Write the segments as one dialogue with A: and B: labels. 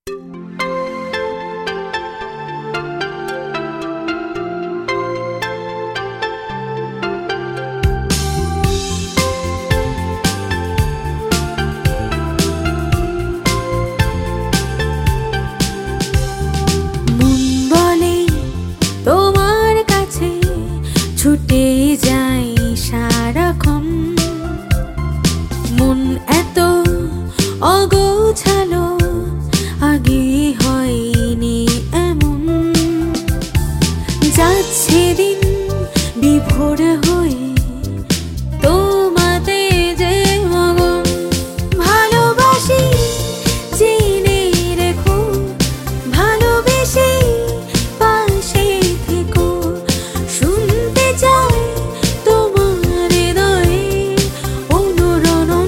A: ছুটে যাই সারাক্ষণ, মন এত অগোছালো, আগে হয়নি এমন। যাচ্ছে দিন বিভোর হয়ে, তোমাতে যে মগন। ভালোবাসি জেনে রেখো, ভালোবেসে পাশে থেকো। শুনতে চাই তোমার হৃদয়ে অনুরণন।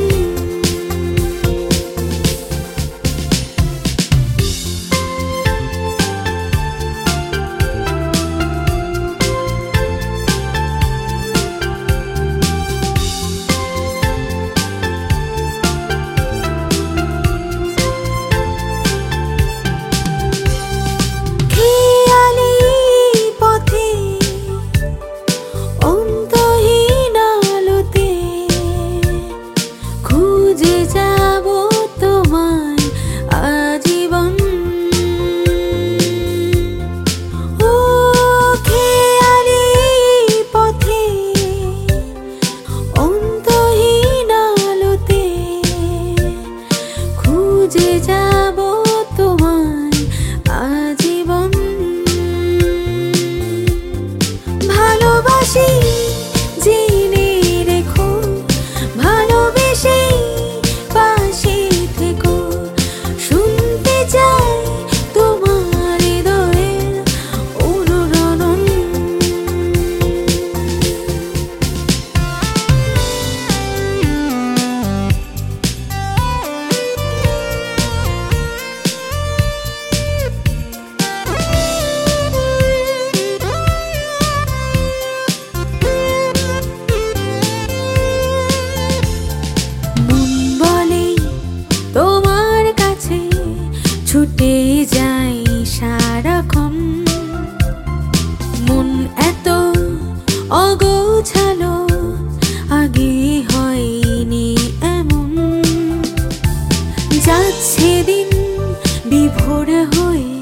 A: খুঁজে যাব তোমায় আজীবন। ও খেয়ালি পথে, অন্তহীন আলোতে, খুঁজে যাব তোমায় আজীবন। ভালোবাসি জেনে রেখো, ভালোবেসে পাশে থেকো। শুনতে চাই তোমার হৃদয়ের অনুরণন। তোমার কাছে ছুটে যাই সারাক্ষণ, মন এত অগোছালো, আগে হয়নি এমন। যাচ্ছে দিন বিভোর হয়ে,